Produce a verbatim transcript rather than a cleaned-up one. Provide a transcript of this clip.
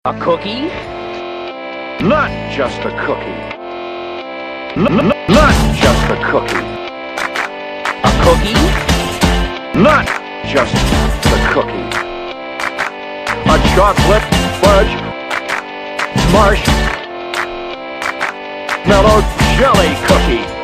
A cookie? Not just a cookie. N n not just a cookie. A cookie? Not just a cookie. A chocolate fudge marshmallow jelly cookie.